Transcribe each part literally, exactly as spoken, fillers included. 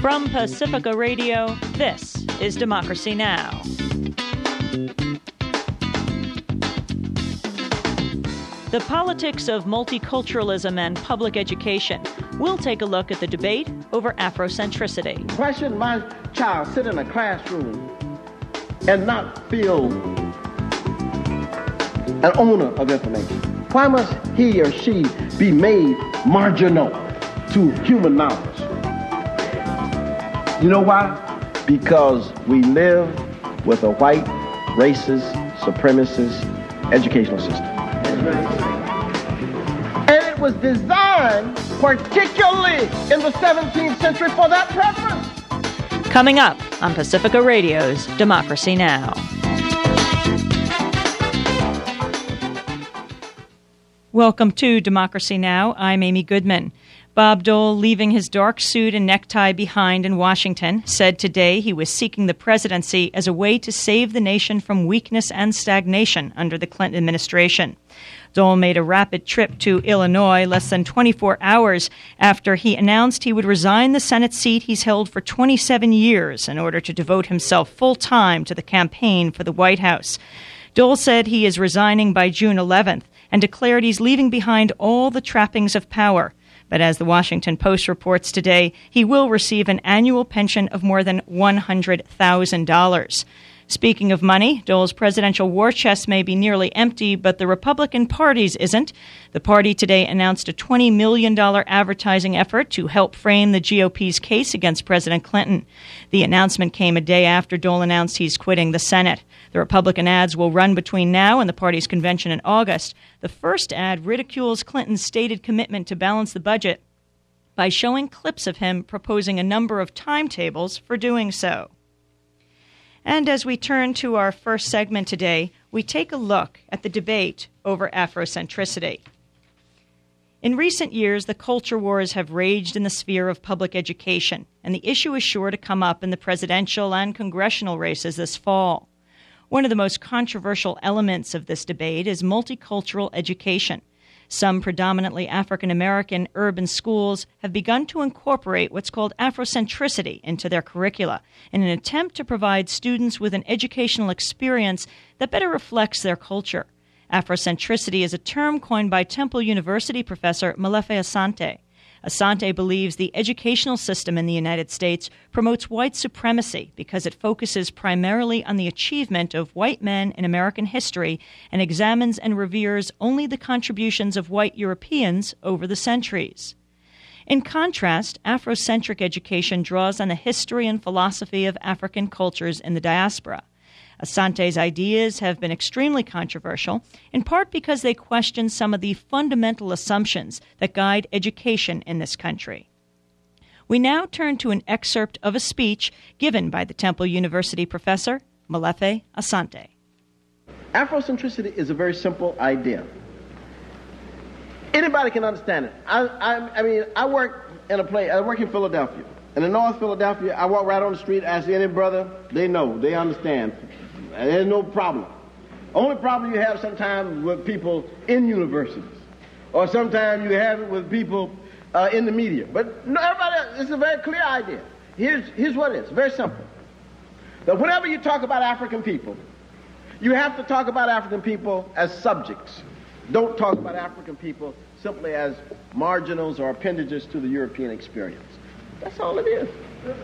From Pacifica Radio, this is Democracy Now! The politics of multiculturalism and public education. We'll take a look at the debate over Afrocentricity. Why shouldn't my child sit in a classroom and not feel an owner of information? Why must he or she be made marginal to human knowledge? You know why? Because we live with a white, racist, supremacist educational system. And it was designed particularly in the seventeenth century for that purpose. Coming up on Pacifica Radio's Democracy Now! Welcome to Democracy Now! I'm Amy Goodman. Bob Dole, leaving his dark suit and necktie behind in Washington, said today he was seeking the presidency as a way to save the nation from weakness and stagnation under the Clinton administration. Dole made a rapid trip to Illinois less than twenty-four hours after he announced he would resign the Senate seat he's held for twenty-seven years in order to devote himself full-time to the campaign for the White House. Dole said he is resigning by June eleventh and declared he's leaving behind all the trappings of power. But as the Washington Post reports today, he will receive an annual pension of more than one hundred thousand dollars. Speaking of money, Dole's presidential war chest may be nearly empty, but the Republican Party's isn't. The party today announced a twenty million dollars advertising effort to help frame the G O P's case against President Clinton. The announcement came a day after Dole announced he's quitting the Senate. The Republican ads will run between now and the party's convention in August. The first ad ridicules Clinton's stated commitment to balance the budget by showing clips of him proposing a number of timetables for doing so. And as we turn to our first segment today, we take a look at the debate over Afrocentricity. In recent years, the culture wars have raged in the sphere of public education, and the issue is sure to come up in the presidential and congressional races this fall. One of the most controversial elements of this debate is multicultural education. Some predominantly African-American urban schools have begun to incorporate what's called Afrocentricity into their curricula in an attempt to provide students with an educational experience that better reflects their culture. Afrocentricity is a term coined by Temple University professor Molefi Asante. Asante believes the educational system in the United States promotes white supremacy because it focuses primarily on the achievement of white men in American history and examines and reveres only the contributions of white Europeans over the centuries. In contrast, Afrocentric education draws on the history and philosophy of African cultures in the diaspora. Asante's ideas have been extremely controversial, in part because they question some of the fundamental assumptions that guide education in this country. We now turn to an excerpt of a speech given by the Temple University professor, Molefi Asante. Afrocentricity is a very simple idea. Anybody can understand it. I, I, I mean, I work in a place, I work in Philadelphia. And in North Philadelphia, I walk right on the street, ask any brother, they know, they understand. There's no problem. Only problem you have sometimes with people in universities, or sometimes you have it with people uh, in the media. But no, everybody, it's a very clear idea. Here's, here's what it is, very simple. That whenever you talk about African people, you have to talk about African people as subjects. Don't talk about African people simply as marginals or appendages to the European experience. That's all it is.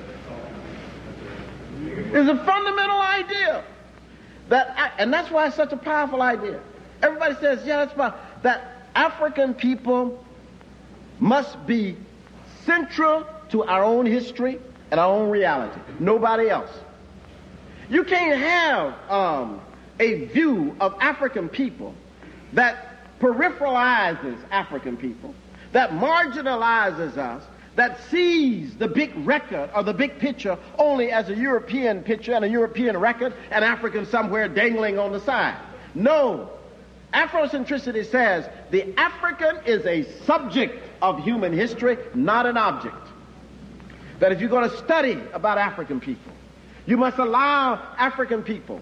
It's a fundamental idea. That, and that's why it's such a powerful idea. Everybody says, yeah, that's powerful. That African people must be central to our own history and our own reality. Nobody else. You can't have um, a view of African people that peripheralizes African people, that marginalizes us, that sees the big record or the big picture only as a European picture and a European record and African somewhere dangling on the side. No. Afrocentricity says the African is a subject of human history, not an object. That if you're going to study about African people, you must allow African people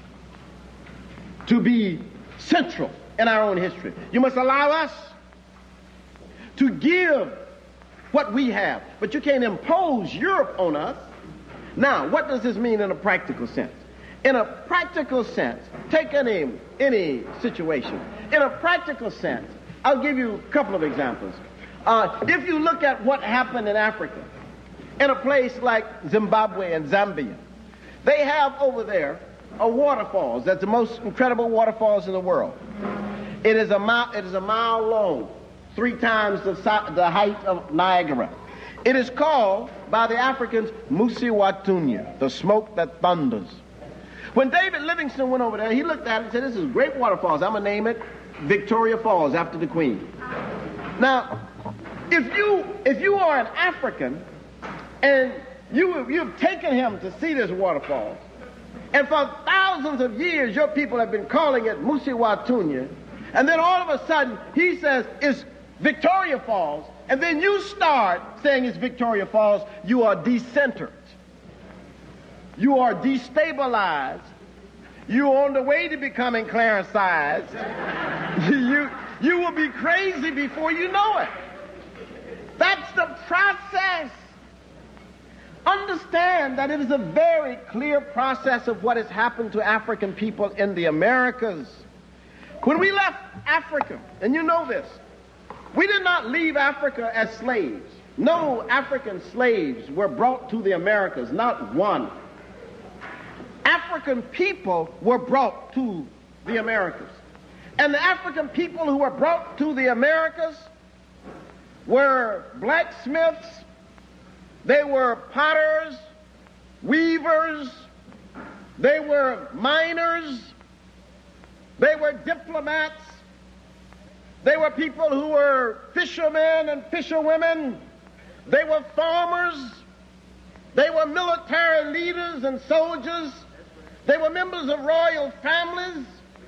to be central in our own history. You must allow us to give what we have. But you can't impose Europe on us. Now, what does this mean in a practical sense? In a practical sense, take any, any situation. In a practical sense, I'll give you a couple of examples. Uh, if you look at what happened in Africa, in a place like Zimbabwe and Zambia, they have over there a waterfalls that's the most incredible waterfalls in the world. It is a mile, it is a mile long, three times the, si- the height of Niagara. It is called by the Africans Musiwatunya, the smoke that thunders. When David Livingstone went over there, he looked at it and said, this is great waterfalls. I'm going to name it Victoria Falls after the Queen. Now, if you if you are an African and you, you've taken him to see this waterfall, and for thousands of years your people have been calling it Musiwatunya, and then all of a sudden he says it's Victoria Falls, and then you start saying it's Victoria Falls, you are decentered. You are destabilized. You're on the way to becoming Clarencized. you, you will be crazy before you know it. That's the process. Understand that it is a very clear process of what has happened to African people in the Americas. When we left Africa, and you know this, we did not leave Africa as slaves. No African slaves were brought to the Americas, not one. African people were brought to the Americas. And the African people who were brought to the Americas were blacksmiths, they were potters, weavers, they were miners, they were diplomats, they were people who were fishermen and fisherwomen, they were farmers, they were military leaders and soldiers, they were members of royal families,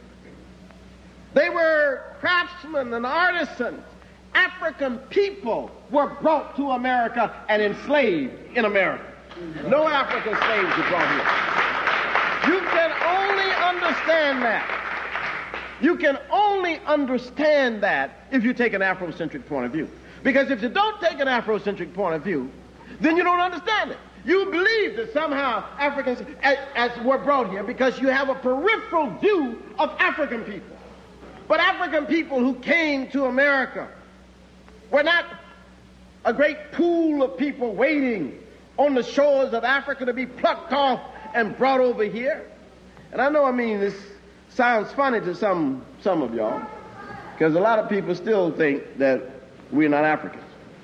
they were craftsmen and artisans. African people were brought to America and enslaved in America. No African slaves were brought here. You can only understand that. You can only understand that if you take an Afrocentric point of view. Because if you don't take an Afrocentric point of view, then you don't understand it. You believe that somehow Africans as, as were brought here because you have a peripheral view of African people. But African people who came to America were not a great pool of people waiting on the shores of Africa to be plucked off and brought over here. And I know, I mean, this sounds funny to some, some of y'all, because a lot of people still think that we're not Africans.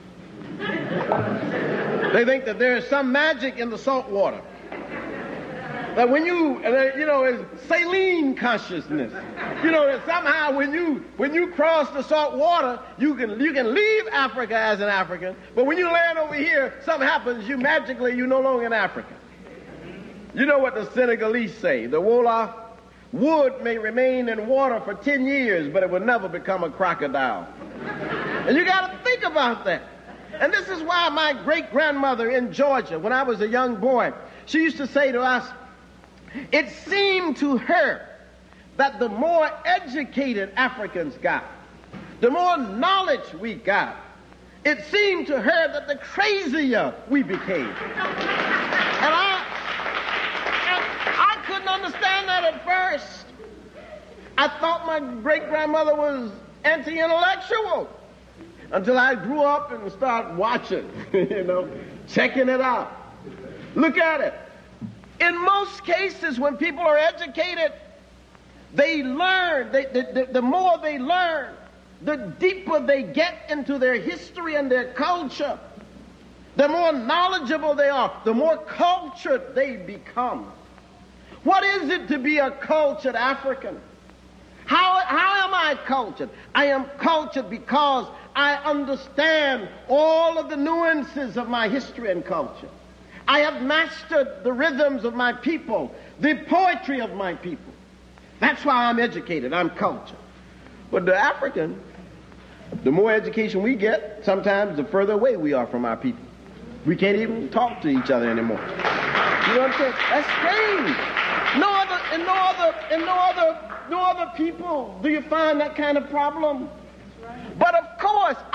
They think that there is some magic in the salt water. That when you, you know, it's saline consciousness. You know, that somehow when you when you cross the salt water, you can you can leave Africa as an African, but when you land over here, something happens, you magically, you're no longer an African. You know what the Senegalese say, the Wolof, wood may remain in water for ten years, but it will never become a crocodile. And you got to think about that. And this is why my great-grandmother in Georgia, when I was a young boy, she used to say to us, it seemed to her that the more educated Africans got, the more knowledge we got, it seemed to her that the crazier we became. And I, and I couldn't understand that at first. I thought my great-grandmother was anti-intellectual until I grew up and started watching, you know, checking it out. Look at it. In most cases, when people are educated, they learn. They, the, the, the more they learn, the deeper they get into their history and their culture. The more knowledgeable they are, the more cultured they become. What is it to be a cultured African? How, how am I cultured? I am cultured because I understand all of the nuances of my history and culture. I have mastered the rhythms of my people, the poetry of my people. That's why I'm educated, I'm cultured. But the African, the more education we get, sometimes the further away we are from our people. We can't even talk to each other anymore. You know what I'm saying? That's strange. No other, in no other, in no other, no other people do you find that kind of problem. But of course, I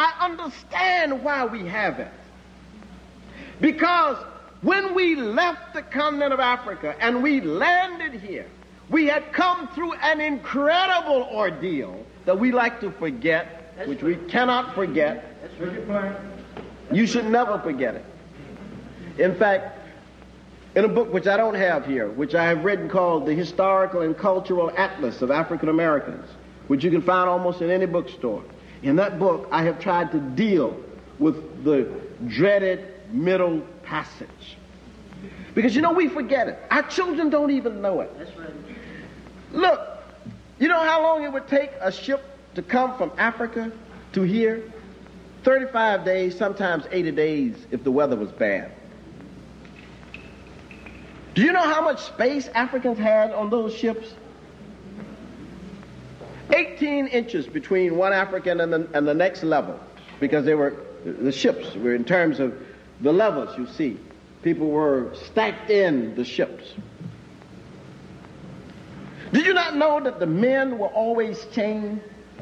understand why we have it. Because when we left the continent of Africa and we landed here, we had come through an incredible ordeal that we like to forget, That's which right. we cannot forget. That's right. You should never forget it. In fact, in a book which I don't have here, which I have written called The Historical and Cultural Atlas of African Americans, which you can find almost in any bookstore. In that book, I have tried to deal with the dreaded Middle Passage. Because, you know, we forget it. Our children don't even know it. That's right. Look, you know how long it would take a ship to come from Africa to here? thirty-five days, sometimes eighty days if the weather was bad. Do you know how much space Africans had on those ships? eighteen inches between one African and the, and the next level, because they were, the ships were in terms of the levels, you see. People were stacked in the ships. Did you not know that the men were always chained?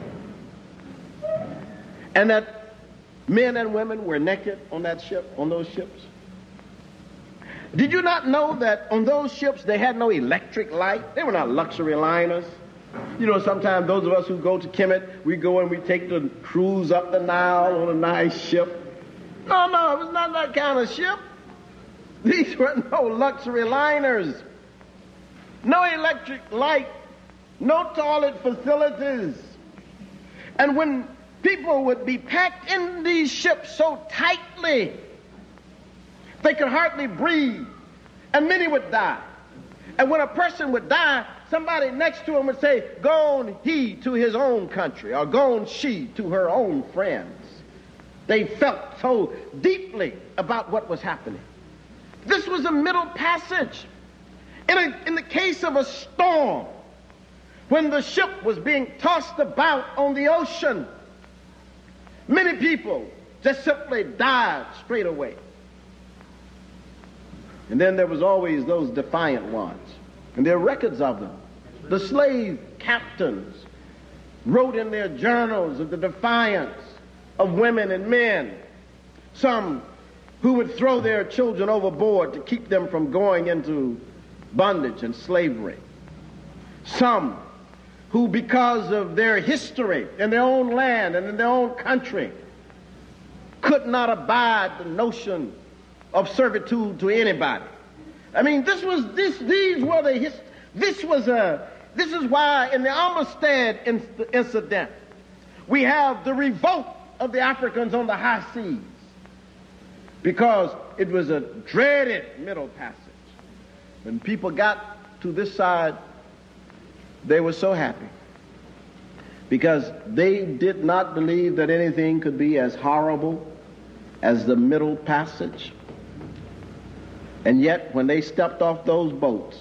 And that men and women were naked on that ship, on those ships? Did you not know that on those ships they had no electric light? They were not luxury liners. You know, sometimes those of us who go to Kemet, we go and we take the cruise up the Nile on a nice ship. No, no, it was not that kind of ship. These were no luxury liners. No electric light. No toilet facilities. And when people would be packed in these ships so tightly, they could hardly breathe, and many would die. And when a person would die, somebody next to him would say, "Gone he to his own country," or "Gone she to her own friends." They felt so deeply about what was happening. This was a Middle Passage. In, a, in the case of a storm, when the ship was being tossed about on the ocean, many people just simply died straight away. And then there was always those defiant ones. And there are records of them. The slave captains wrote in their journals of the defiance of women and men. Some who would throw their children overboard to keep them from going into bondage and slavery. Some who, because of their history in their own land and in their own country, could not abide the notion of servitude to anybody. I mean, this was this. These were the. His, this was a. This is why in the Amistad incident we have the revolt of the Africans on the high seas, because it was a dreaded Middle Passage. When people got to this side, they were so happy, because they did not believe that anything could be as horrible as the Middle Passage. And yet, when they stepped off those boats,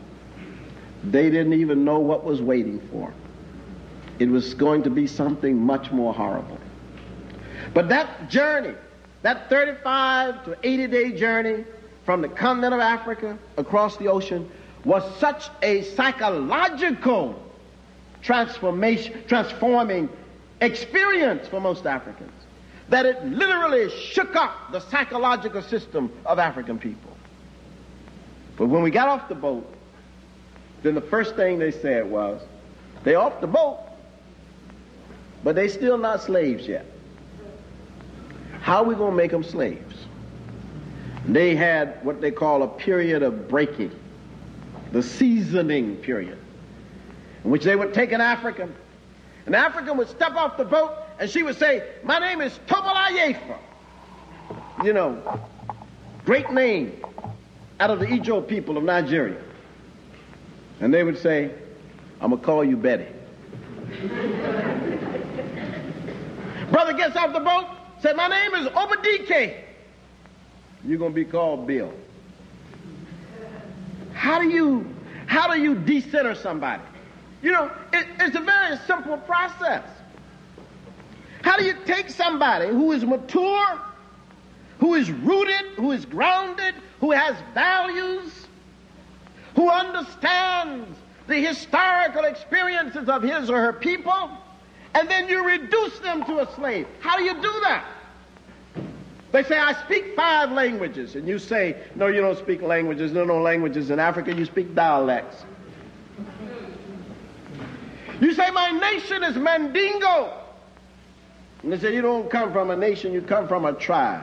they didn't even know what was waiting for. It was going to be something much more horrible. But that journey, that thirty-five to eighty day journey from the continent of Africa across the ocean, was such a psychological transformation, transforming experience for most Africans, that it literally shook up the psychological system of African people. But when we got off the boat, then the first thing they said was, they off the boat, but they still not slaves yet. How are we going to make them slaves? They had what they call a period of breaking, the seasoning period, in which they would take an African. An African would step off the boat, and she would say, "My name is Tobola Yefa." You know, great name out of the Ijo people of Nigeria. And they would say, "I'm going to call you Betty." Brother gets off the boat, said, "My name is Obadike." You're going to be called Bill. How do you, how do you decenter somebody? You know, it, it's a very simple process. How do you take somebody who is mature, who is rooted, who is grounded, who has values, who understands the historical experiences of his or her people, and then you reduce them to a slave. How do you do that? They say, I speak five languages. And you say, no, you don't speak languages. There are no languages in Africa. You speak dialects. You say, my nation is Mandingo. And they say, you don't come from a nation, you come from a tribe.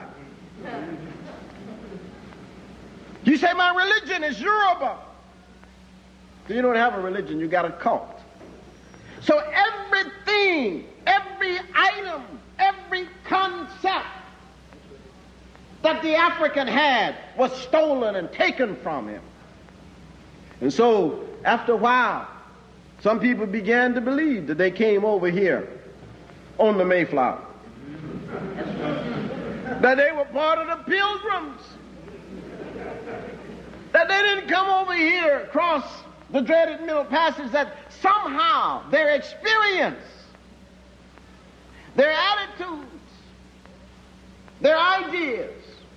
You say, my religion is Yoruba. So you don't have a religion, you got a cult. So everything, every item, every concept that the African had was stolen and taken from him. And so, after a while, some people began to believe that they came over here on the Mayflower. That they were part of the Pilgrims. That they didn't come over here across the dreaded Middle Passage, that somehow their experience, their attitudes, their ideas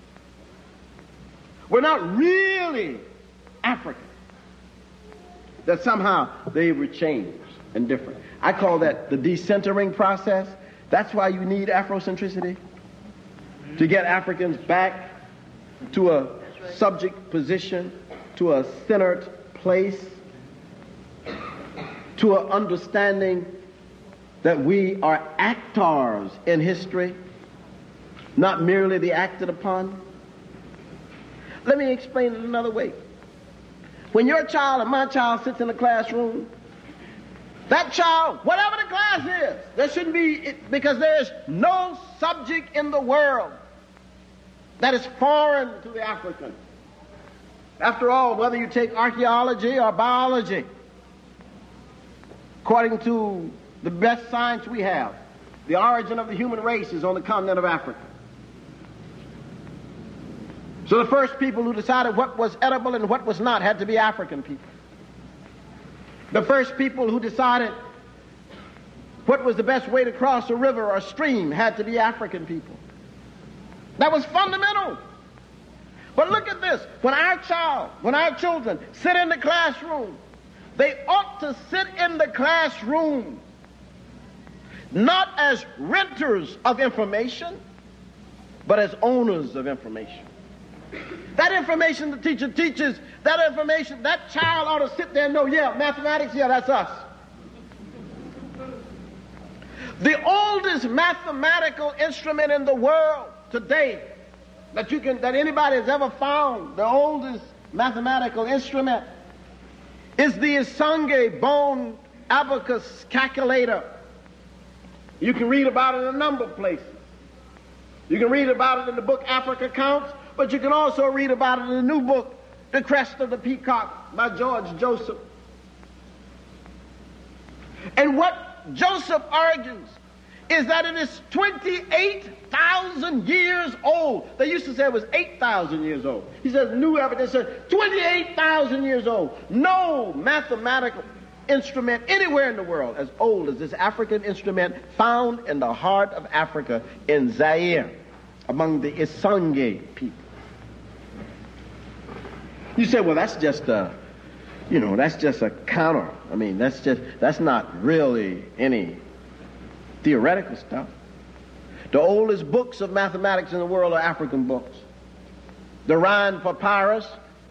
were not really African. That somehow they were changed and different. I call that the decentering process. That's why you need Afrocentricity, to get Africans back to a subject position, to a centered place, to an understanding that we are actors in history, not merely the acted upon. Let me explain it another way. When your child and my child sits in the classroom, that child, whatever the class is, there shouldn't be, because there is no subject in the world that is foreign to the African. After all, whether you take archaeology or biology, according to the best science we have, the origin of the human race is on the continent of Africa. So the first people who decided what was edible and what was not had to be African people. The first people who decided what was the best way to cross a river or a stream had to be African people. That was fundamental. But look at this. When our child, when our children sit in the classroom, they ought to sit in the classroom not as renters of information, but as owners of information. That information the teacher teaches, that information, that child ought to sit there and know, yeah, mathematics, yeah, that's us. The oldest mathematical instrument in the world today that you can, that anybody has ever found, the oldest mathematical instrument is the Isange bone abacus calculator. You can read about it in a number of places. You can read about it in the book Africa Counts, but you can also read about it in the new book, The Crest of the Peacock by George Joseph. And what Joseph argues is that it is twenty-eight thousand years old. They used to say it was eight thousand years old. He says new evidence says twenty-eight thousand years old. No mathematical instrument anywhere in the world as old as this African instrument found in the heart of Africa in Zaire among the Isange people. You say, well, that's just a, you know, that's just a counter. I mean, that's just, that's not really any theoretical stuff. The oldest books of mathematics in the world are African books. The Rhind Papyrus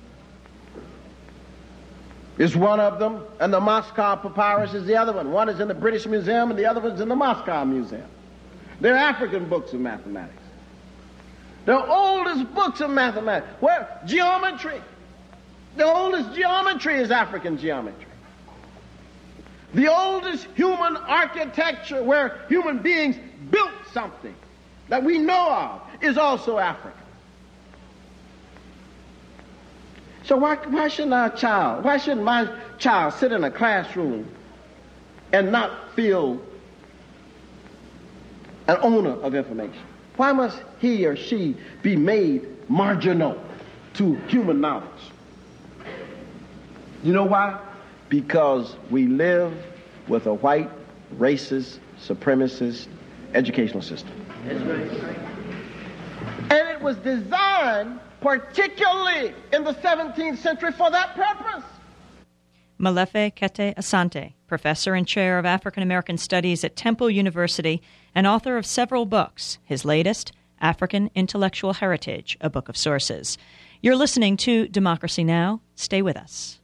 is one of them, and the Moscow Papyrus is the other one. One is in the British Museum, and the other one's in the Moscow Museum. They're African books of mathematics. The oldest books of mathematics. Where? Geometry. The oldest geometry is African geometry. The oldest human architecture where human beings built something that we know of is also African. So why, why shouldn't our child, why shouldn't my child sit in a classroom and not feel an owner of information? Why must he or she be made marginal to human knowledge? You know why? Because we live with a white, racist, supremacist educational system. That's right. And it was designed particularly in the seventeenth century for that purpose. Molefi Kete Asante, professor and chair of African American Studies at Temple University and author of several books, his latest, African Intellectual Heritage, A Book of Sources. You're listening to Democracy Now! Stay with us.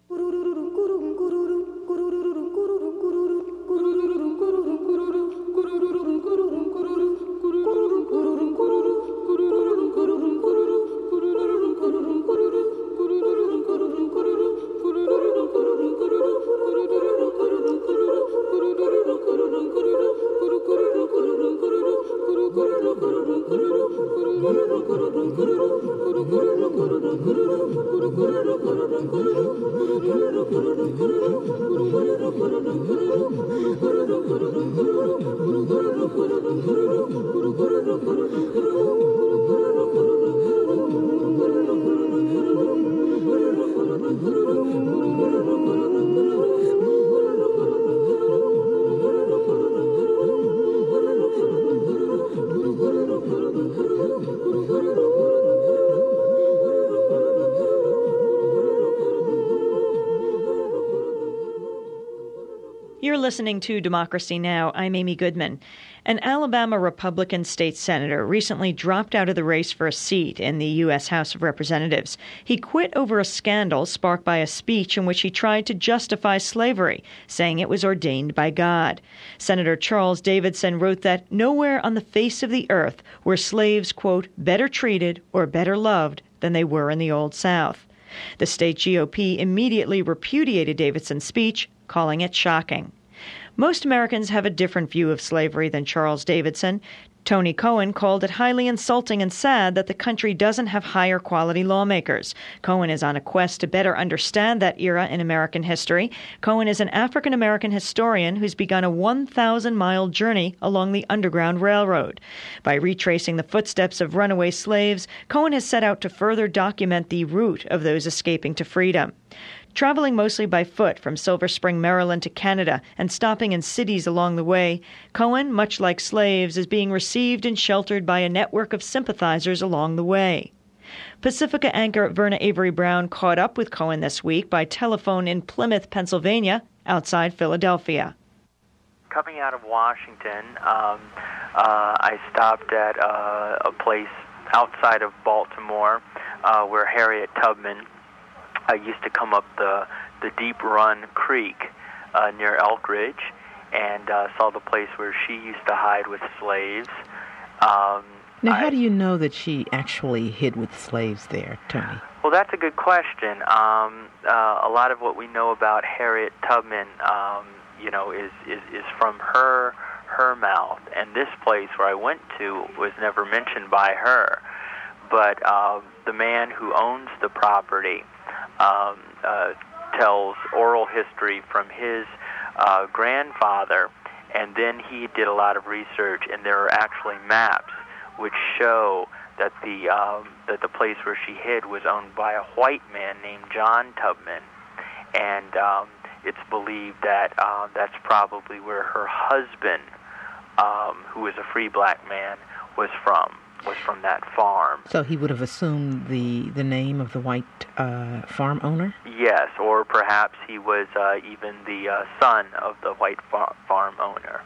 You're listening to Democracy Now! I'm Amy Goodman. An Alabama Republican state senator recently dropped out of the race for a seat in the U S House of Representatives. He quit over a scandal sparked by a speech in which he tried to justify slavery, saying it was ordained by God. Senator Charles Davidson wrote that nowhere on the face of the earth were slaves, quote, better treated or better loved than they were in the Old South. The state G O P immediately repudiated Davidson's speech, calling it shocking. Most Americans have a different view of slavery than Charles Davidson. Tony Cohen called it highly insulting and sad that the country doesn't have higher quality lawmakers. Cohen is on a quest to better understand that era in American history. Cohen is an African-American historian who's begun a one thousand mile journey along the Underground Railroad. By retracing the footsteps of runaway slaves, Cohen has set out to further document the route of those escaping to freedom. Traveling mostly by foot from Silver Spring, Maryland to Canada and stopping in cities along the way, Cohen, much like slaves, is being received and sheltered by a network of sympathizers along the way. Pacifica anchor Verna Avery Brown caught up with Cohen this week by telephone in Plymouth, Pennsylvania, outside Philadelphia. Coming out of Washington, um, uh, I stopped at uh, a place outside of Baltimore uh, where Harriet Tubman I used to come up the the Deep Run Creek uh, near Elk Ridge, and uh, saw the place where she used to hide with slaves. Um, now, how I, do you know that she actually hid with slaves there, Tony? Well, that's a good question. Um, uh, a lot of what we know about Harriet Tubman, um, you know, is, is is from her her mouth, and this place where I went to was never mentioned by her. But uh, the man who owns the property Um, uh, tells oral history from his uh, grandfather, and then he did a lot of research, and there are actually maps which show that the um, that the place where she hid was owned by a white man named John Tubman, and um, it's believed that uh, that's probably where her husband, um, who was a free black man, was from. was from that farm. So he would have assumed the, the name of the white uh, farm owner? Yes, or perhaps he was uh, even the uh, son of the white far- farm owner.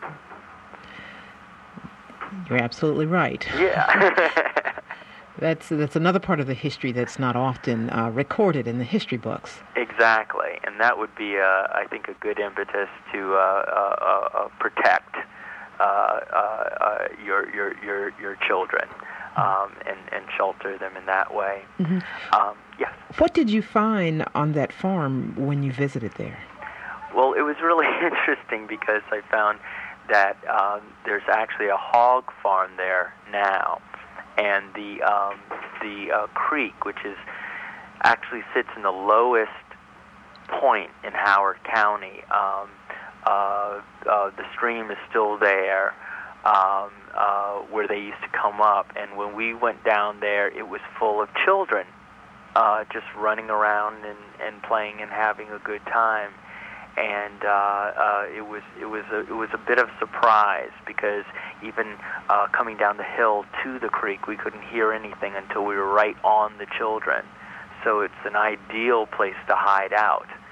You're absolutely right. Yeah. that's that's another part of the history that's not often uh, recorded in the history books. Exactly, and that would be, uh, I think, a good impetus to uh, uh, uh, protect Uh, uh, uh, your your your your children um, and and shelter them in that way. Mm-hmm. Um, yes. What did you find on that farm when you visited there? Well, it was really interesting because I found that um, there's actually a hog farm there now, and the um, the uh, creek, which is actually sits in the lowest point in Howard County. Um, Uh, uh, the stream is still there um, uh, where they used to come up, and when we went down there, it was full of children uh, just running around and, and playing and having a good time. And uh, uh, it was it was a, it was a bit of a surprise because even uh, coming down the hill to the creek, we couldn't hear anything until we were right on the children. So it's an ideal place to hide out.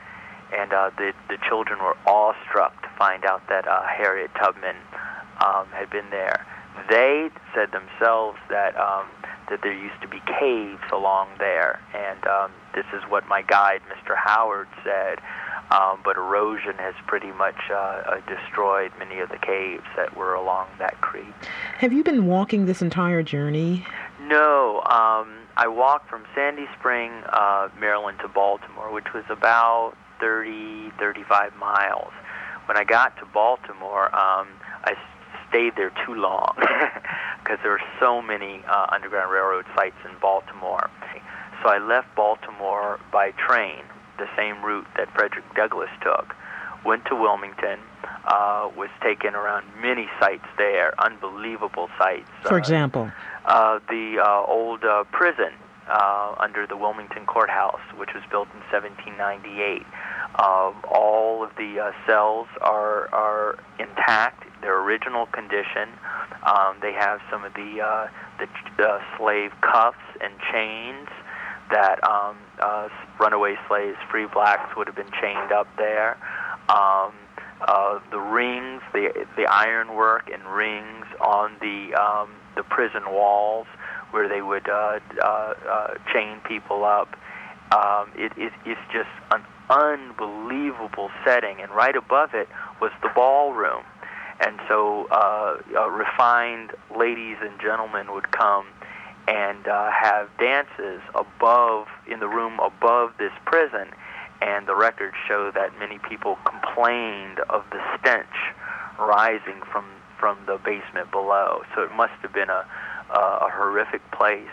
and uh, the the children were awestruck to find out that uh, Harriet Tubman um, had been there. They said themselves that um, that there used to be caves along there, and um, this is what my guide, Mister Howard, said. Um, but erosion has pretty much uh, uh, destroyed many of the caves that were along that creek. Have you been walking this entire journey? No. Um, I walked from Sandy Spring, uh, Maryland to Baltimore, which was about thirty, thirty-five miles. When I got to Baltimore, um, I stayed there too long because there were so many uh, Underground Railroad sites in Baltimore. So I left Baltimore by train, the same route that Frederick Douglass took, went to Wilmington, uh, was taken around many sites there, unbelievable sites. For uh, example? Uh, the uh, old uh, prison uh, under the Wilmington Courthouse, which was built in seventeen ninety-eight. Uh, all of the uh, cells are are intact, their original condition. Um, they have some of the, uh, the uh, slave cuffs and chains that um, uh, runaway slaves, free blacks, would have been chained up there. Um, uh, the rings, the the ironwork and rings on the um, the prison walls, where they would uh, uh, uh, chain people up. Um, it, it, it's just an unbelievable setting, and right above it was the ballroom. And so uh, uh, refined ladies and gentlemen would come and uh, have dances above, in the room above this prison, and the records show that many people complained of the stench rising from, from the basement below. So it must have been a, a, a horrific place.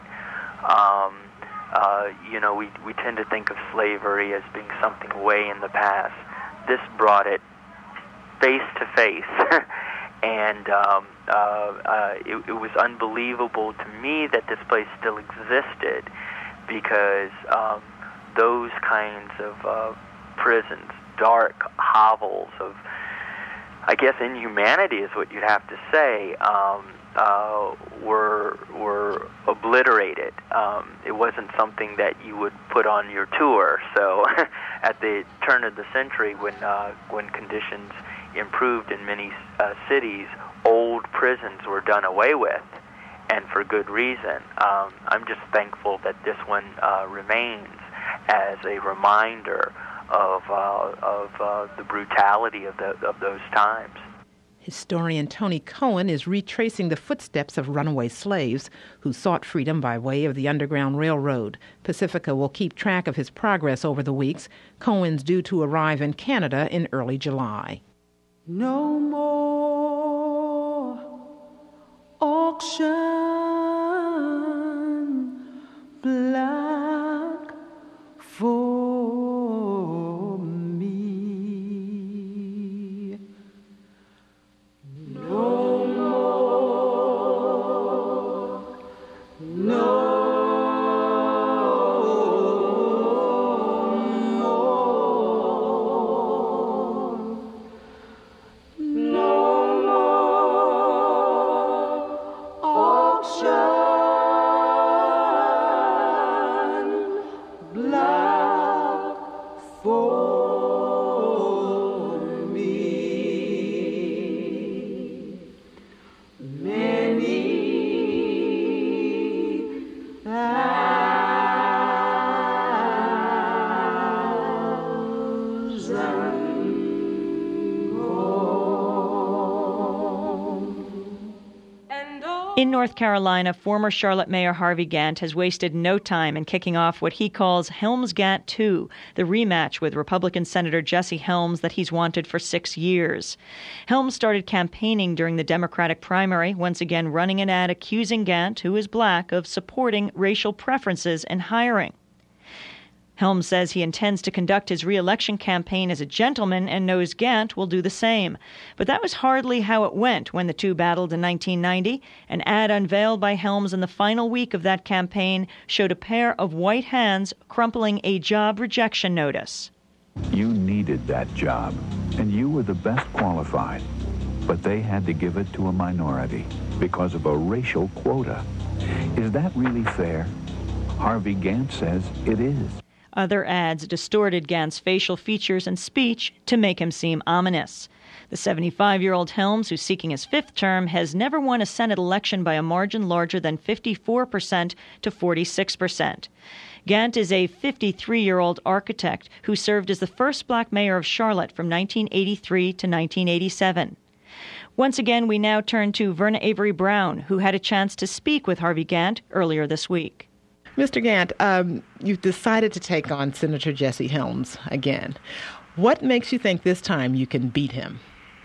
Um, uh, you know, we, we tend to think of slavery as being something way in the past. This brought it face to face. And um, uh, uh, it, it was unbelievable to me that this place still existed, because um, those kinds of uh, prisons, dark hovels of, I guess, inhumanity is what you'd have to say, um, uh, were were obliterated. Um, it wasn't something that you would put on your tour. So at the turn of the century, when uh, when conditions improved in many uh, cities, old prisons were done away with, and for good reason. Um, I'm just thankful that this one uh, remains as a reminder of uh, of uh, the brutality of the of those times. Historian Tony Cohen is retracing the footsteps of runaway slaves who sought freedom by way of the Underground Railroad. Pacifica will keep track of his progress over the weeks. Cohen's due to arrive in Canada in early July. No more auction, black for me. No more, no In North Carolina, former Charlotte Mayor Harvey Gantt has wasted no time in kicking off what he calls Helms-Gantt two, the rematch with Republican Senator Jesse Helms that he's wanted for six years. Helms started campaigning during the Democratic primary, once again running an ad accusing Gantt, who is black, of supporting racial preferences in hiring. Helms says he intends to conduct his re-election campaign as a gentleman and knows Gantt will do the same. But that was hardly how it went when the two battled in nineteen ninety. An ad unveiled by Helms in the final week of that campaign showed a pair of white hands crumpling a job rejection notice. You needed that job, and you were the best qualified. But they had to give it to a minority because of a racial quota. Is that really fair? Harvey Gantt says it is. Other ads distorted Gant's facial features and speech to make him seem ominous. The seventy-five-year-old Helms, who's seeking his fifth term, has never won a Senate election by a margin larger than fifty-four percent to forty-six percent. Gant is a fifty-three-year-old architect who served as the first black mayor of Charlotte from nineteen eighty-three to nineteen eighty-seven. Once again, we now turn to Verna Avery Brown, who had a chance to speak with Harvey Gant earlier this week. Mister Gant, um, you've decided to take on Senator Jesse Helms again. What makes you think this time you can beat him?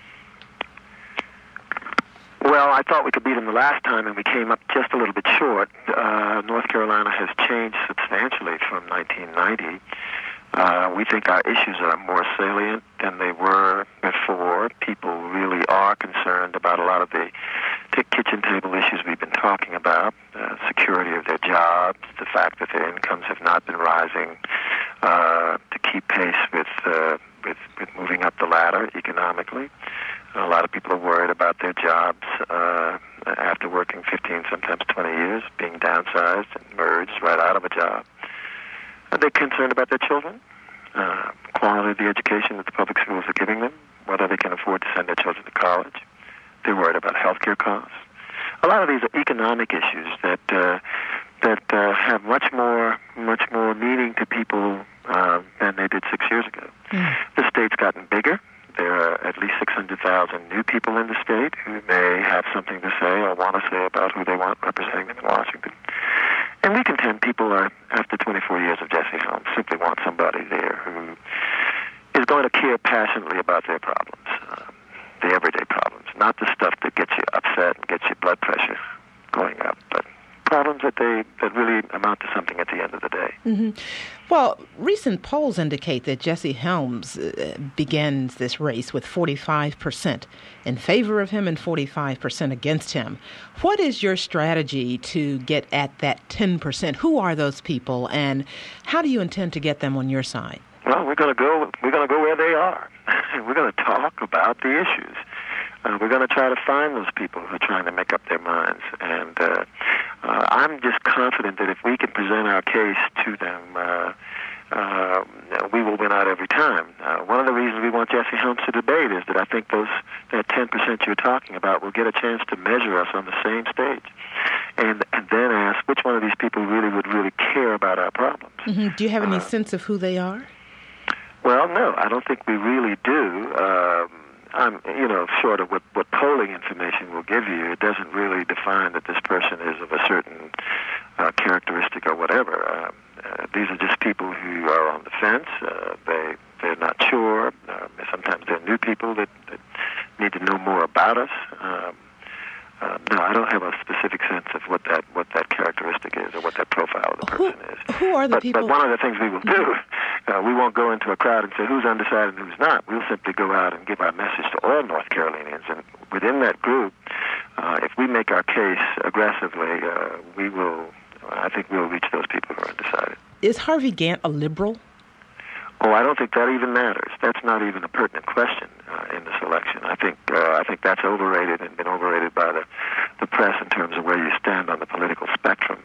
Well, I thought we could beat him the last time, and we came up just a little bit short. Uh, North Carolina has changed substantially from nineteen ninety. Uh, we think our issues are more salient than they were before. People really are concerned about a lot of the t- kitchen table issues we've been talking about, uh, security of their jobs, the fact that their incomes have not been rising uh, to keep pace with, uh, with with moving up the ladder economically. A lot of people are worried about their jobs uh, after working fifteen, sometimes twenty years, being downsized and merged right out of a job. Are they concerned about their children, uh, quality of the education that the public schools are giving them, whether they can afford to send their children to college? They're worried about health care costs. A lot of these are economic issues that uh, that uh, have much more much more meaning to people uh, than they did six years ago. Mm. The state's gotten bigger. There are at least six hundred thousand new people in the state who may have something to say or want to say about who they want representing them in Washington. And we contend people are, after twenty-four years of Jesse Helms, simply want somebody there who is going to care passionately about their problems, uh, the everyday problems, not the stuff that gets you upset and gets your blood pressure going up, but problems that they that really amount to something at the end of the day. Mm-hmm. Well, recent polls indicate that Jesse Helms uh, begins this race with forty-five percent in favor of him and forty-five percent against him. What is your strategy to get at that ten percent? Who are those people, and how do you intend to get them on your side? Well, we're going to go. We're going to go where they are. We're going to talk about the issues. Uh, we're going to try to find those people who are trying to make up their minds. And uh, uh, I'm just confident that if we can present our case to them, uh, uh, we will win out every time. Uh, one of the reasons we want Jesse Helms to debate is that I think those that ten percent you're talking about will get a chance to measure us on the same stage. And, and then ask which one of these people really would really care about our problems. Mm-hmm. Do you have any uh, sense of who they are? Well, no, I don't think we really do. Um, I'm, you know, short of what, what polling information will give you, it doesn't really define that this person is of a certain uh, characteristic or whatever. Uh, uh, these are just people who are on the fence. Uh, they, they're not sure. Uh, sometimes they're new people that, that need to know more about us. Um, uh, no, I don't have a specific sense of what that what that characteristic is or what that profile of the person who, is. Who are the but, people? But one of the things we will do, uh, we won't go into a crowd and say who's undecided and who's not. We'll simply go out and give our message to all North Carolinians. And within that group, uh, if we make our case aggressively, uh, we will, I think we'll reach those people who are undecided. Is Harvey Gant a liberal? Oh, I don't think that even matters. That's not even a pertinent question uh, in this election. I think uh, I think that's overrated and been overrated by the, the press in terms of where you stand on the political spectrum.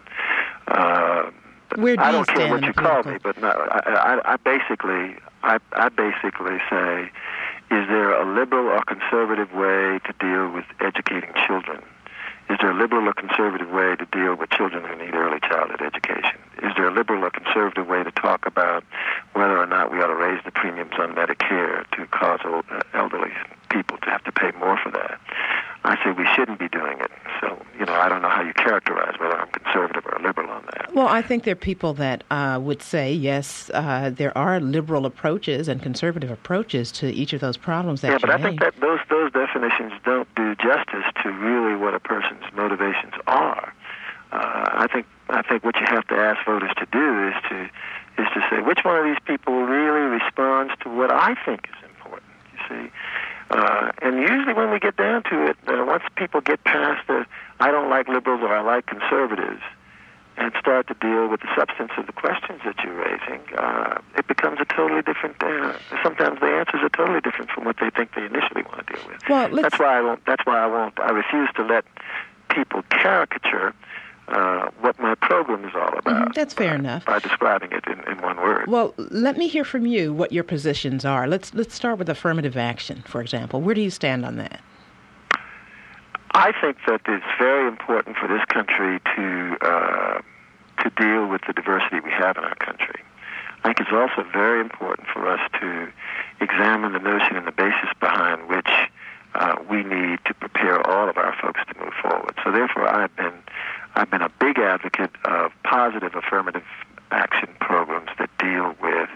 Uh, where do I don't you care stand what you political? call me, but no, I, I, I basically I, I basically say, is there a liberal or conservative way to deal with educating children? Is there a liberal or conservative way to deal with children who need early childhood education? Is there a liberal or conservative way to talk about whether or not we ought to raise the premiums on Medicare to cause old, uh, elderly people to have to pay more for that? I say we shouldn't be doing it. So, you know, I don't know how you characterize whether I'm conservative or liberal on that. Well, I think there are people that uh, would say, yes, uh, there are liberal approaches and conservative approaches to each of those problems that yeah, you but I named. think that those those definitions don't do justice to really what a person's motivations are. Uh, I think I think what you have to ask voters to do is to is to say which one of these people really responds to what I think is important. You see, uh, and usually when we get down to it, uh, once people get past the I don't like liberals or I like conservatives, and start to deal with the substance of the questions that you're raising, uh, it becomes a totally different. Uh, sometimes the answers are totally different from what they think they initially want to deal with. Well, that's why I won't. That's why I won't. I refuse to let people caricature uh, what my program is all about. Mm-hmm. That's fair uh, enough. By describing it in, in one word. Well, let me hear from you what your positions are. Let's let's start with affirmative action, for example. Where do you stand on that? I think that it's very important for this country to uh, to deal with the diversity we have in our country. I think it's also very important for us to examine the notion and the basis behind which uh, we need to prepare all of our folks to move forward. So therefore, I've been I've been a big advocate of positive affirmative action programs that deal with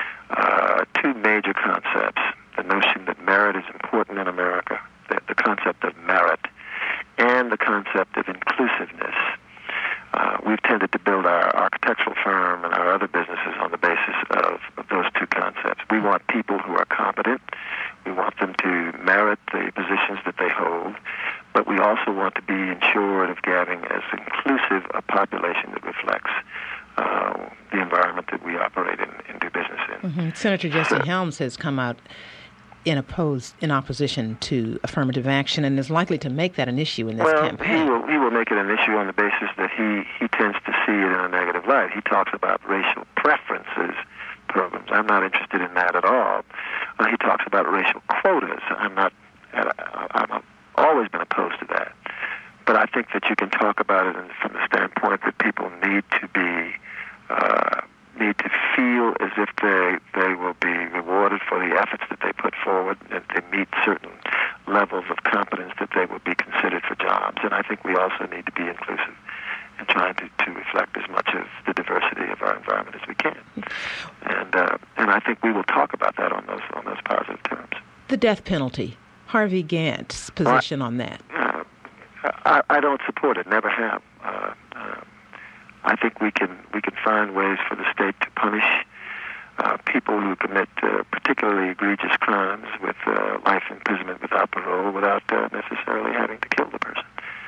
uh, two major concepts: the notion that merit is important in America, the, the concept of merit, and the concept of inclusiveness. Uh, we've tended to build our architectural firm and our other businesses on the basis of, of those two concepts. We want people who are competent. We want them to merit the positions that they hold. But we also want to be ensured of having as inclusive a population that reflects uh, the environment that we operate in and do business in. Mm-hmm. Senator Jesse Helms has come out in oppose in opposition to affirmative action and is likely to make that an issue in this well, campaign. He will, he will make it an issue on the basis that he, he tends to see it in a negative light. He talks about racial preferences programs. I'm not interested in that at all. Uh, he talks about racial quotas. I'm not. I've always been opposed to that. But I think that you can talk about it from the standpoint that people need to be uh, need to feel as if they they will be rewarded for the efforts that they put forward, and they meet certain levels of competence that they will be considered for jobs. And I think we also need to be inclusive and trying to, to reflect as much of the diversity of our environment as we can. And uh, and I think we will talk about that on those on those positive terms. The death penalty. Harvey Gantt's position well, on that. Uh, I, I don't support it. Never have. Uh, uh, I think we can we can find ways for the state to punish uh, people who commit uh, particularly egregious crimes with uh, life imprisonment without parole, without uh, necessarily having to kill the person.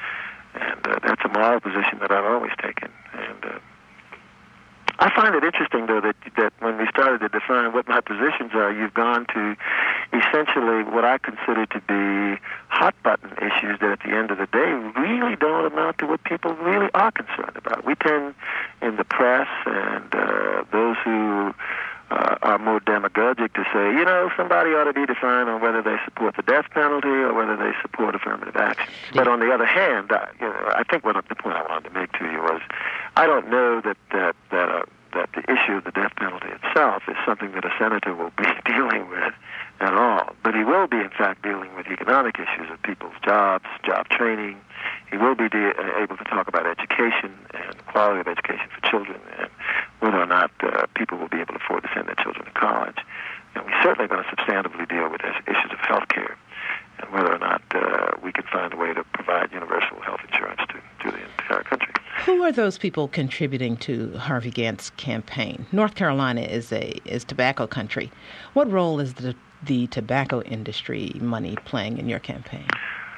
And uh, that's a moral position that I've always taken. And uh, I find it interesting, though, that that when we started to define what my positions are, you've gone to essentially what I consider to be hot-button issues that at the end of the day really don't amount to what people really are concerned about. We tend, in the press and uh, those who uh, are more demagogic, to say, you know, somebody ought to be defined on whether they support the death penalty or whether they support affirmative action. Yeah. But on the other hand, I, you know, I think what the point I wanted to make to you was, I don't know that that that, uh, that the issue of the death penalty itself is something that a senator will be dealing with at all. But he will be, in fact, dealing with economic issues of people's jobs, job training. He will be de- able to talk about education and quality of education for children and whether or not uh, people will be able to afford to send their children to college. And we're certainly going to substantively deal with issues of health care and whether or not uh, we can find a way to provide universal health insurance to, to the entire country. Who are those people contributing to Harvey Gantt's campaign? North Carolina is a is tobacco country. What role is the the tobacco industry money playing in your campaign?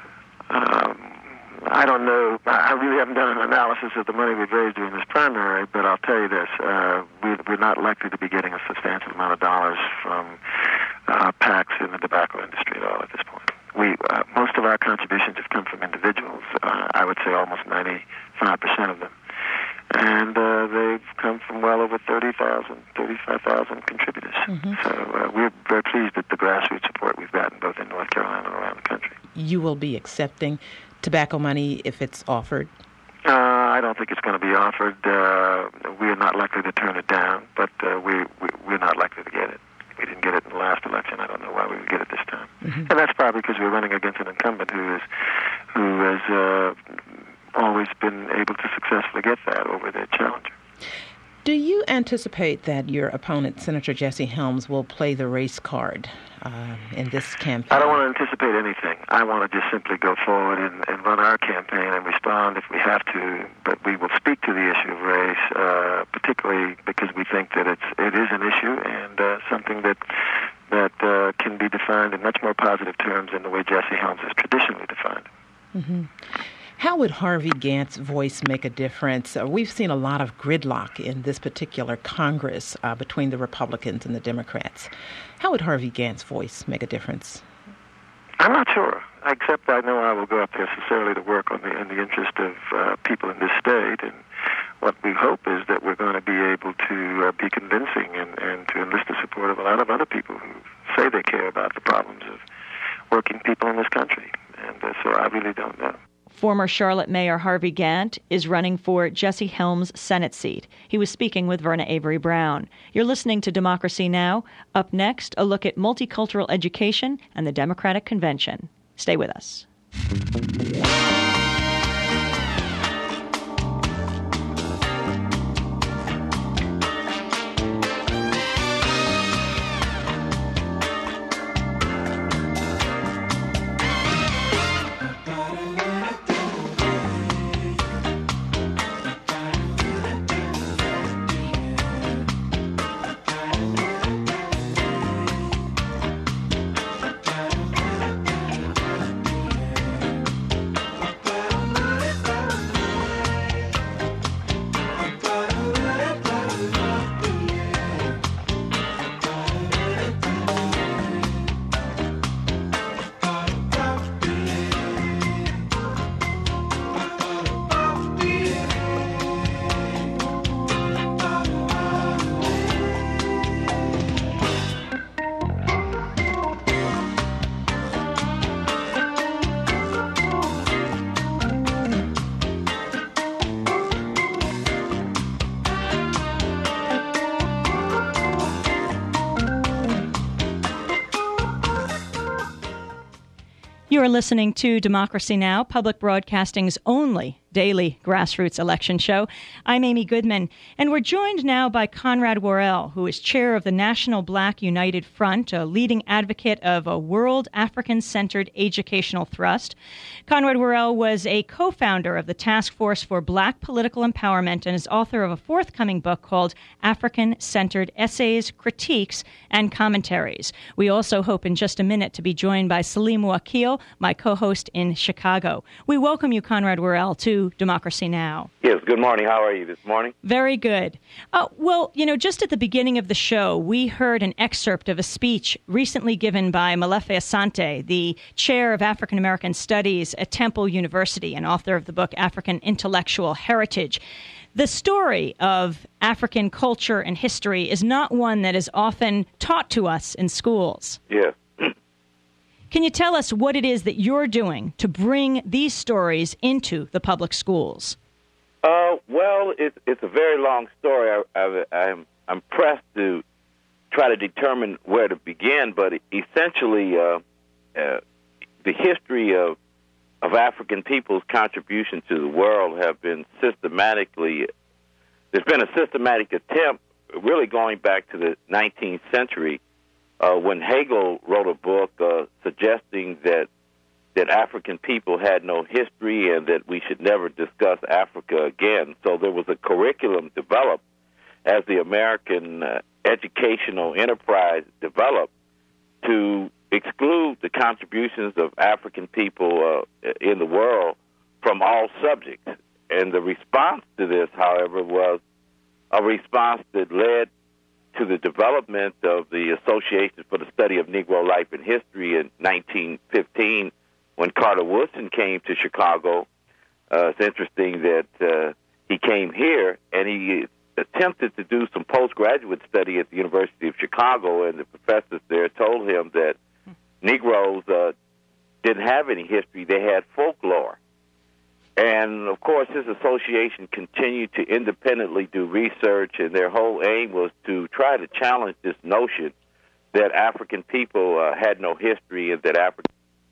Um, I don't know. I really haven't done an analysis of the money we've raised during this primary, but I'll tell you this. Uh, we, we're not likely to be getting a substantial amount of dollars from uh, PACs in the tobacco industry at all at this point. We uh, most of our contributions have come from individuals. Uh, I would say almost ninety-five percent of them. And uh, they've come from well over thirty thousand, thirty-five thousand contributors. Mm-hmm. So uh, we're very pleased at the grassroots support we've gotten both in North Carolina and around the country. You will be accepting tobacco money if it's offered? Uh, I don't think it's going to be offered. Uh, we're not likely to turn it down, but uh, we, we, we're not likely to get it. We didn't get it in the last election. I don't know why we would get it this time. Mm-hmm. And that's probably because we're running against an incumbent who is who has uh, always been able to successfully get that over their challenger. Do you anticipate that your opponent, Senator Jesse Helms, will play the race card uh, in this campaign? I don't want to anticipate anything. I want to just simply go forward and, and run our campaign and respond if we have to. But we will speak to the issue of race, uh, particularly because we think that it's it is an issue and uh, something that that uh, can be defined in much more positive terms than the way Jesse Helms has traditionally defined it. Mm-hmm. How would Harvey Gantt's voice make a difference? Uh, we've seen a lot of gridlock in this particular Congress uh, between the Republicans and the Democrats. How would Harvey Gantt's voice make a difference? I'm not sure, except I know I will go up there sincerely to work on the in the interest of uh, people in this state. And what we hope is that we're going to be able to uh, be convincing and, and to enlist the support of a lot of other people who say they care about the problems of working people in this country. And uh, so I really don't know. Former Charlotte Mayor Harvey Gantt is running for Jesse Helms' Senate seat. He was speaking with Verna Avery Brown. You're listening to Democracy Now! Up next, a look at multicultural education and the Democratic Convention. Stay with us. You are listening to Democracy Now!, Public Broadcasting's only daily grassroots election show. I'm Amy Goodman, and we're joined now by Conrad Worrell, who is chair of the National Black United Front, a leading advocate of a world African-centered educational thrust. Conrad Worrell was a co-founder of the Task Force for Black Political Empowerment and is author of a forthcoming book called African-Centered Essays, Critiques, and Commentaries. We also hope in just a minute to be joined by Salim Wakil, my co-host in Chicago. We welcome you, Conrad Worrell, to Democracy Now! Yes, good morning. How are you this morning? Very good. Uh, well, you know, just at the beginning of the show, we heard an excerpt of a speech recently given by Molefi Asante, the chair of African American Studies at Temple University and author of the book African Intellectual Heritage. The story of African culture and history is not one that is often taught to us in schools. Yes. Can you tell us what it is that you're doing to bring these stories into the public schools? Uh, well, it's it's a very long story. I, I, I'm I'm pressed to try to determine where to begin, but essentially, uh, uh, the history of of African people's contribution to the world have been systematically. There's been a systematic attempt, really going back to the nineteenth century. Uh, when Hegel wrote a book uh, suggesting that that African people had no history and that we should never discuss Africa again. So there was a curriculum developed as the American uh, educational enterprise developed to exclude the contributions of African people uh, in the world from all subjects. And the response to this, however, was a response that led to the development of the Association for the Study of Negro Life and History in nineteen fifteen when Carter Woodson came to Chicago. Uh, it's interesting that uh, he came here and he attempted to do some postgraduate study at the University of Chicago, and the professors there told him that Negroes uh, didn't have any history, they had folklore. And, of course, his association continued to independently do research, and their whole aim was to try to challenge this notion that African people uh, had no history and that African...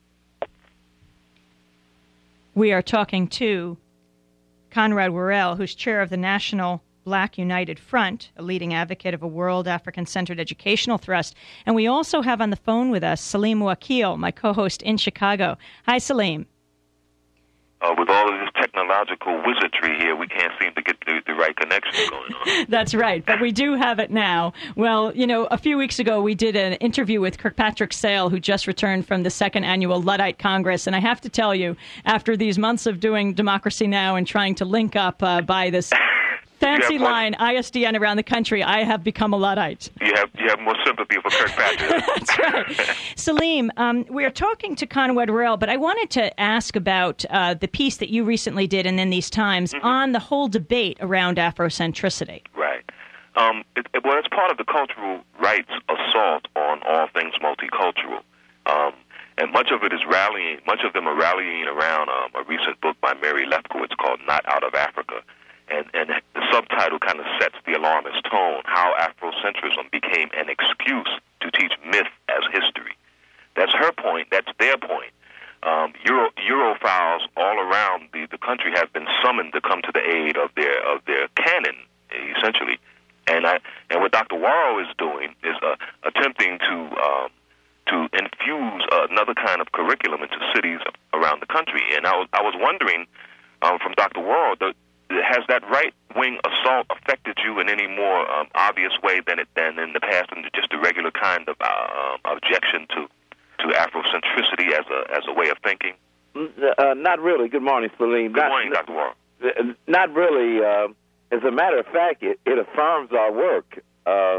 We are talking to Conrad Worrell, who's chair of the National Black United Front, a leading advocate of a world African-centered educational thrust. And we also have on the phone with us Salim Wakil, my co-host in Chicago. Hi, Salim. Uh, with all of this technological wizardry here, we can't seem to get the, the right connection going on. That's right, but we do have it now. Well, you know, a few weeks ago we did an interview with Kirkpatrick Sale, who just returned from the second annual Luddite Congress, and I have to tell you, after these months of doing Democracy Now! And trying to link up uh, by this Fancy You have more- line, I S D N around the country, I have become a Luddite. You have you have more sympathy for Kirkpatrick. That's right. Salim, um, we're talking to Conway Worrell, but I wanted to ask about uh, the piece that you recently did in, in These Times mm-hmm. on the whole debate around Afrocentricity. Right. Um, it, it, well, it's part of the cultural rights assault on all things multicultural. Um, and much of it is rallying, much of them are rallying around um, a recent book by Mary Lefkowitz called Not Out of Africa. And, and the subtitle kind of sets the alarmist tone, how Afrocentrism became an excuse to teach myth as history. That's her point. That's their point. Um, Euro, Europhiles all around the, the country have been summoned to come to the aid of their of their canon, essentially. And I and what Doctor Worrell is doing is uh, attempting to um, to infuse another kind of curriculum into cities around the country. And I was I was wondering um, from Doctor Worrell, the, has that right-wing assault affected you in any more um, obvious way than it than in the past, and just a regular kind of uh, objection to to Afrocentricity as a as a way of thinking? Uh, not really. Good morning, Salim. Good not, morning, Doctor Worrell. Not really. Uh, as a matter of fact, it, it affirms our work. Uh,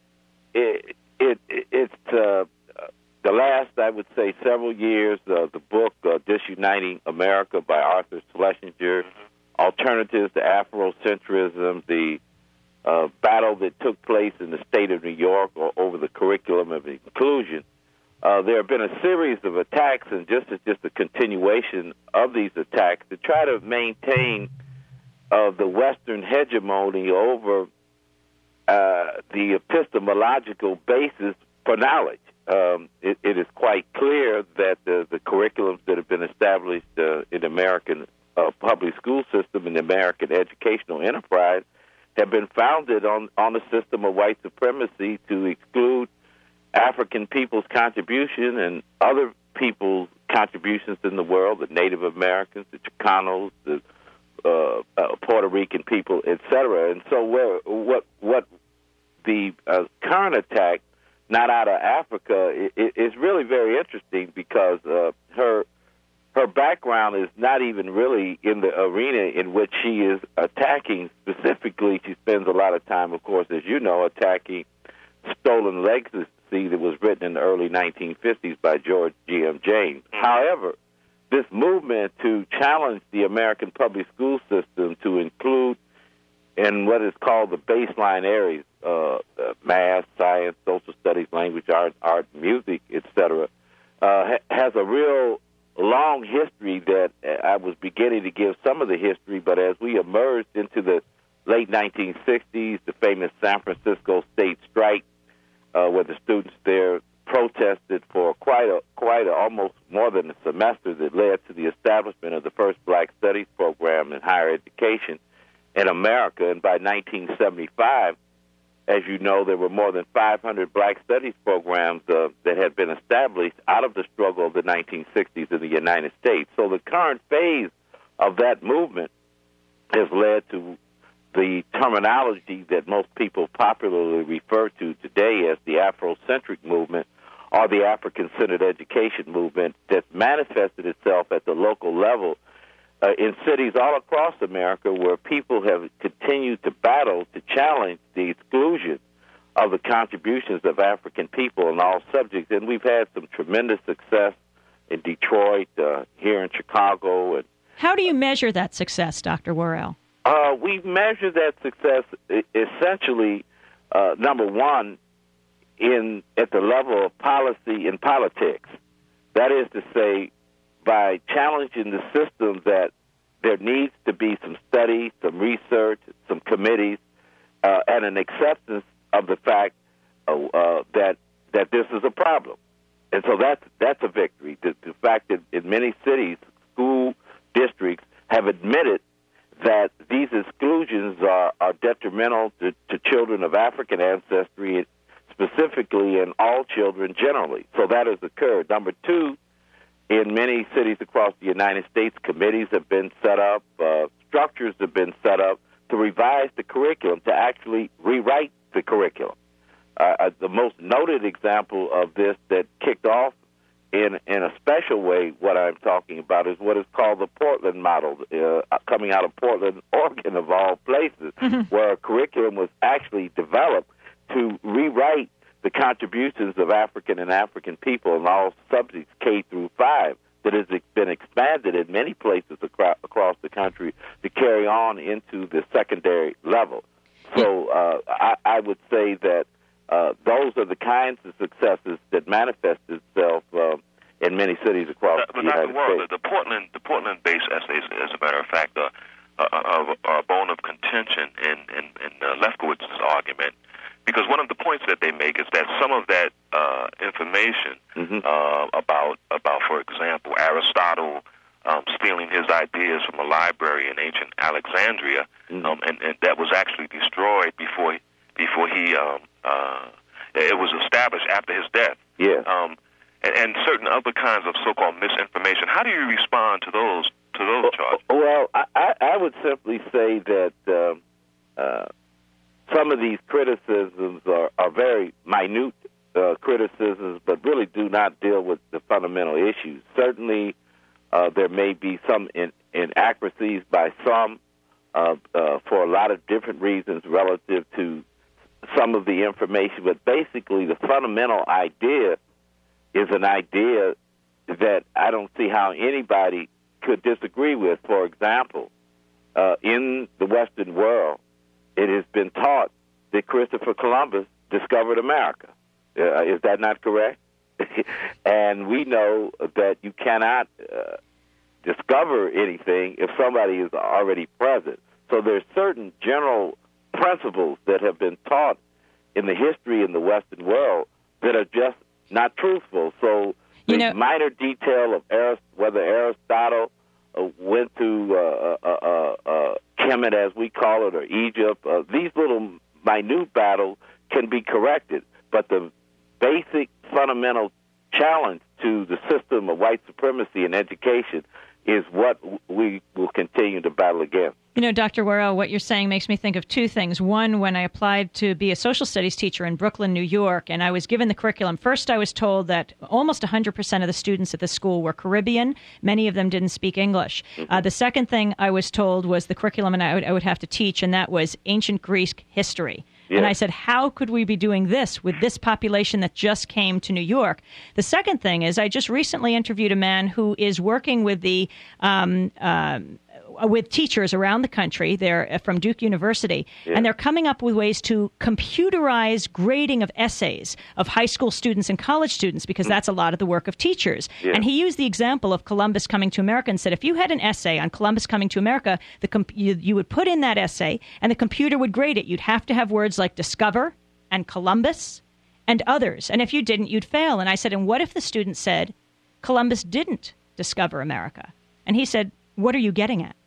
it, it it's uh, the last, I would say, several years. Uh, the book uh, "Disuniting America" by Arthur Schlesinger. Mm-hmm. Alternatives to Afrocentrism, the uh, battle that took place in the state of New York or over the curriculum of inclusion. Uh, there have been a series of attacks, and just as just a continuation of these attacks to try to maintain uh, the Western hegemony over uh, the epistemological basis for knowledge. Um, it, it is quite clear that the, the curriculums that have been established uh, in American Uh, public school system and the American educational enterprise have been founded on, on a system of white supremacy to exclude African people's contribution and other people's contributions in the world, the Native Americans, the Chicanos, the uh, uh, Puerto Rican people, et cetera. And so where, what, what the uh, current attack, Not Out of Africa, is, is really very interesting because uh, her Her background is not even really in the arena in which she is attacking specifically. She spends a lot of time, of course, as you know, attacking Stolen Legacy that was written in the early nineteen fifties by George G M James. Mm-hmm. However, this movement to challenge the American public school system to include in what is called the baseline areas, uh, uh, math, science, social studies, language, art, art, music, et cetera, uh, ha- has a real long history that I was beginning to give some of the history, but as we emerged into the late nineteen sixties, the famous San Francisco State strike, uh, where the students there protested for quite a, quite a, almost more than a semester that led to the establishment of the first Black Studies program in higher education in America. And by nineteen seventy-five, as you know, there were more than five hundred Black Studies programs uh, that had been established out of the struggle of the nineteen sixties in the United States. So the current phase of that movement has led to the terminology that most people popularly refer to today as the Afrocentric movement or the African-centered education movement that's manifested itself at the local level Uh, in cities all across America where people have continued to battle to challenge the exclusion of the contributions of African people in all subjects. And we've had some tremendous success in Detroit, uh, here in Chicago. And how do you measure that success, Doctor Worrell? Uh, we measure that success essentially, uh, number one, in at the level of policy and politics. That is to say, by challenging the system that there needs to be some study, some research, some committees, uh, and an acceptance of the fact uh, uh, that that this is a problem. And so that's, that's a victory. The, the fact that in many cities, school districts have admitted that these exclusions are, are detrimental to, to children of African ancestry, specifically, and all children generally. So that has occurred. Number two, in many cities across the United States, committees have been set up, uh, structures have been set up to revise the curriculum, to actually rewrite the curriculum. Uh, uh, the most noted example of this that kicked off in in a special way, what I'm talking about is what is called the Portland model, uh, coming out of Portland, Oregon, of all places, mm-hmm. where a curriculum was actually developed to rewrite the contributions of African and African people in all subjects K through five, that has been expanded in many places across, across the country to carry on into the secondary level. So uh, I, I would say that uh, those are the kinds of successes that manifest itself uh, in many cities across uh, but the United World, States. The, the Portland, the Portland-based essays, as a matter of fact, uh, are a, a bone of contention in, in, in uh, Lefkowitz's argument, because one of the points that they make is that some of that uh, information mm-hmm. uh, about, about, for example, Aristotle um, stealing his ideas from a library in ancient Alexandria, mm-hmm. um, and, and that was actually destroyed before before he um, uh, it was established after his death. Yeah. Um, and, and certain other kinds of so-called misinformation. How do you respond to those to those charges? Well, I, I would simply say that um, uh, some of these criticisms are, are very minute uh, criticisms, but really do not deal with the fundamental issues. Certainly, uh, there may be some in, inaccuracies by some uh, uh, for a lot of different reasons relative to some of the information, but basically the fundamental idea is an idea that I don't see how anybody could disagree with. For example, uh, in the Western world, it has been taught that Christopher Columbus discovered America. Uh, is that not correct? And we know that you cannot uh, discover anything if somebody is already present. So there's certain general principles that have been taught in the history in the Western world that are just not truthful. So the you know, minor detail of Arist- whether Aristotle uh, went to uh, uh, uh, uh, Kemet, as we call it, or Egypt, uh, these little minute battles can be corrected. But the basic fundamental challenge to the system of white supremacy in education is what we will continue to battle against. You know, Doctor Worrell, what you're saying makes me think of two things. One, when I applied to be a social studies teacher in Brooklyn, New York, and I was given the curriculum, first I was told that almost one hundred percent of the students at the school were Caribbean. Many of them didn't speak English. Uh, the second thing I was told was the curriculum and I would, I would have to teach, and that was ancient Greek history. Yeah. And I said, how could we be doing this with this population that just came to New York? The second thing is I just recently interviewed a man who is working with the um, uh, with teachers around the country. They're from Duke University, yeah. and they're coming up with ways to computerize grading of essays of high school students and college students, because that's a lot of the work of teachers. Yeah. And he used the example of Columbus coming to America and said, if you had an essay on Columbus coming to America, the comp- you, you would put in that essay, and the computer would grade it. You'd have to have words like discover and Columbus and others. And if you didn't, you'd fail. And I said, and what if the student said, Columbus didn't discover America? And he said, what are you getting at?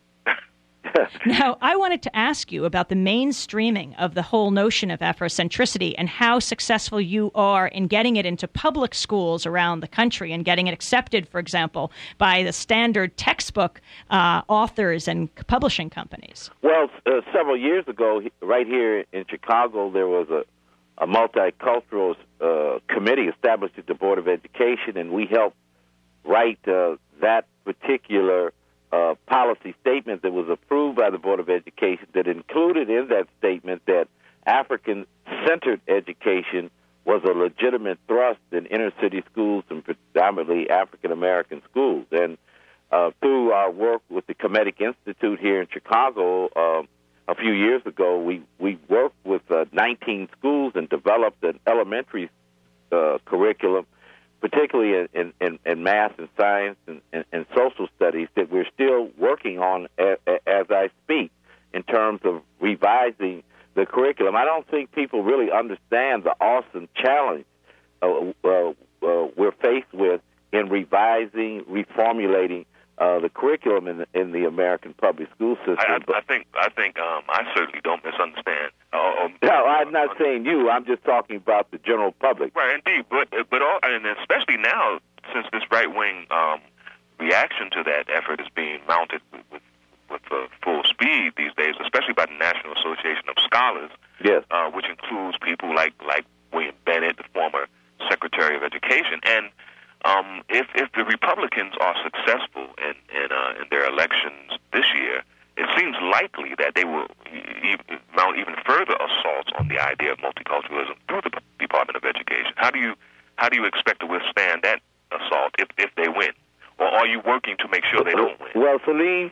Now, I wanted to ask you about the mainstreaming of the whole notion of Afrocentricity and how successful you are in getting it into public schools around the country and getting it accepted, for example, by the standard textbook uh, authors and publishing companies. Well, uh, several years ago, right here in Chicago, there was a, a multicultural uh, committee established at the Board of Education, and we helped write uh, that particular Uh, policy statement that was approved by the Board of Education, that included in that statement that African-centered education was a legitimate thrust in inner-city schools and predominantly African-American schools. And uh, through our work with the Kemetic Institute here in Chicago uh, a few years ago, we, we worked with uh, nineteen schools and developed an elementary uh, curriculum, particularly in, in, in math and science and, and, and social studies, that we're still working on as, as I speak in terms of revising the curriculum. I don't think people really understand the awesome challenge uh, uh, uh, we're faced with in revising, reformulating uh, the curriculum in the, in the American public school system. I, I, I think I think um, I certainly don't misunderstand. Uh, no, I'm not uh, saying you. I'm just talking about the general public. Right, indeed. But but all, and especially now, since this right wing um, reaction to that effort is being mounted with with, with uh, full speed these days, especially by the National Association of Scholars, yes, uh, which includes people like like William Bennett, the former Secretary of Education, and Um, if if the Republicans are successful in in, uh, in their elections this year, it seems likely that they will e- mount even further assaults on the idea of multiculturalism through the Department of Education. How do you how do you expect to withstand that assault if if they win, or are you working to make sure they don't win? Well, Salim,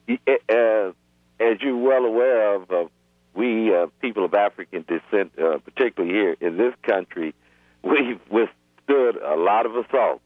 uh, as you're well aware of, uh, we uh, people of African descent, uh, particularly here in this country, we've withstood a lot of assaults,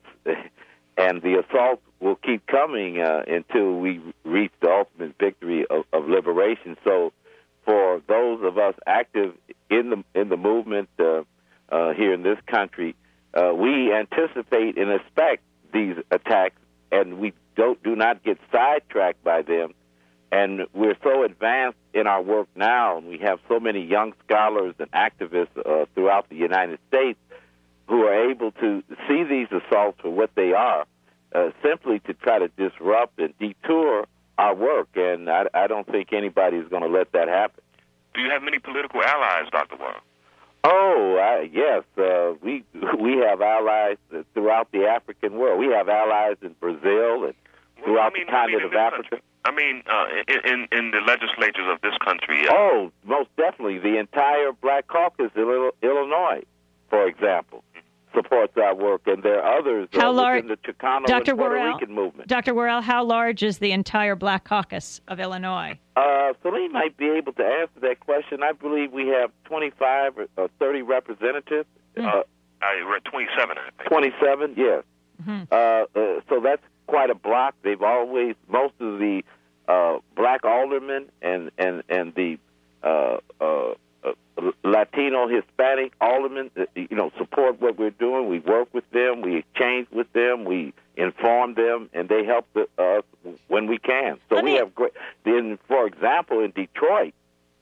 and the assaults will keep coming uh, until we reach the ultimate victory of, of liberation. So, for those of us active in the in the movement uh, uh, here in this country, uh, we anticipate and expect these attacks, and we don't do not get sidetracked by them. And we're so advanced in our work now, and we have so many young scholars and activists uh, throughout the United States who are able to see these assaults for what they are, uh, simply to try to disrupt and detour our work. And I, I don't think anybody is going to let that happen. Do you have many political allies, Doctor Worrell? Oh, I, yes. Uh, we we have allies throughout the African world. We have allies in Brazil and throughout well, I mean, the continent I mean, of Africa. Country. I mean, uh, in, in the legislatures of this country. Uh, oh, most definitely. The entire Black Caucus in Illinois, for example, supports our work, and there are others how uh, large, within the Chicano Doctor and Puerto Worrell, Rican movement. Doctor Worrell, how large is the entire Black Caucus of Illinois? Uh, Salim might be able to answer that question. I believe we have twenty-five or thirty representatives. Mm. Uh, I read twenty-seven, I think. twenty-seven, yes. Mm-hmm. Uh, uh, so that's quite a block. They've always, most of the uh, black aldermen and, and, and the uh, uh, uh, Latino, Hispanic aldermen, uh, you know, support what we're doing. We work with them. We exchange with them. We inform them, and they help us uh, when we can. So Let we me... have great. Then, for example, in Detroit,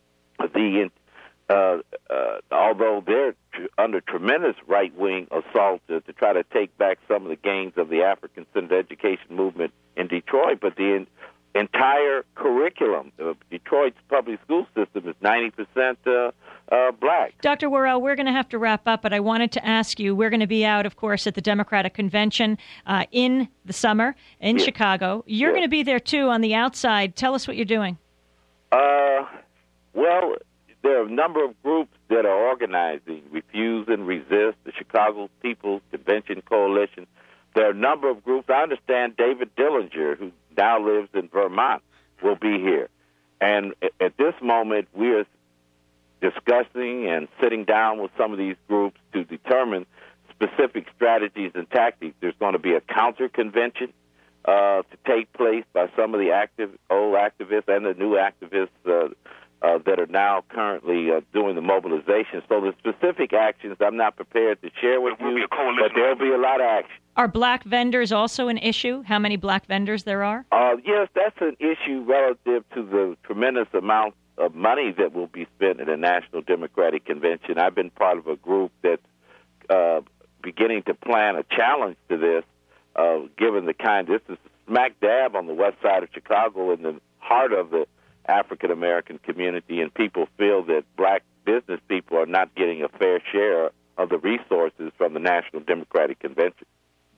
the uh, uh, although they're tr- under tremendous right-wing assault to, to try to take back some of the gains of the African-centered education movement in Detroit, but the in, entire curriculum of Detroit's public school system is ninety percent uh, uh, black. Doctor Worrell, we're going to have to wrap up, but I wanted to ask you, we're going to be out, of course, at the Democratic Convention uh, in the summer in yes. Chicago. You're yes. going to be there, too, on the outside. Tell us what you're doing. Uh, well, there are a number of groups that are organizing, Refuse and Resist, the Chicago People's Convention Coalition. There are a number of groups. I understand David Dillinger, who now lives in Vermont, will be here. And at this moment, we are discussing and sitting down with some of these groups to determine specific strategies and tactics. There's going to be a counter-convention uh, to take place by some of the active old activists and the new activists uh, uh, that are now currently uh, doing the mobilization. So the specific actions I'm not prepared to share with There will you, be a coalition. but there'll be a lot of action. Are black vendors also an issue? How many black vendors there are? Uh, yes, that's an issue relative to the tremendous amount of money that will be spent at the National Democratic Convention. I've been part of a group that's uh, beginning to plan a challenge to this, uh, given the kind, this is smack dab on the west side of Chicago in the heart of the African-American community, and people feel that black business people are not getting a fair share of the resources from the National Democratic Convention.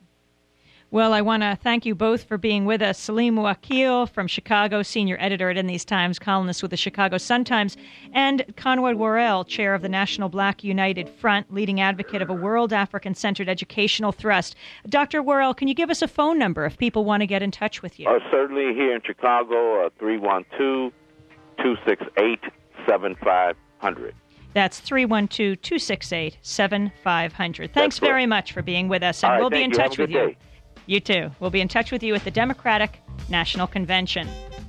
Well, I want to thank you both for being with us. Salim Wakil from Chicago, senior editor at In These Times, columnist with the Chicago Sun-Times, and Conrad Worrell, chair of the National Black United Front, leading advocate of a world African-centered educational thrust. Doctor Worrell, can you give us a phone number if people want to get in touch with you? Uh, certainly here in Chicago, uh, three one two, two six eight, seven five zero zero. That's three one two, two six eight, seven five zero zero. Thanks very much for being with us, and right, we'll be in you. touch Have a with good you. Day. You too. We'll be in touch with you at the Democratic National Convention.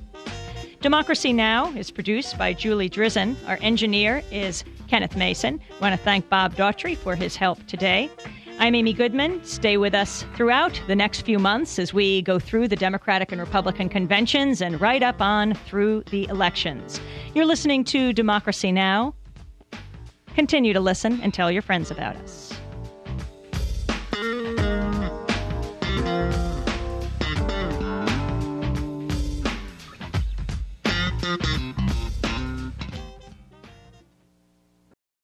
Democracy Now! Is produced by Julie Drizzen. Our engineer is Kenneth Mason. I want to thank Bob Daughtry for his help today. I'm Amy Goodman. Stay with us throughout the next few months as we go through the Democratic and Republican conventions and right up on through the elections. You're listening to Democracy Now! Continue to listen and tell your friends about us.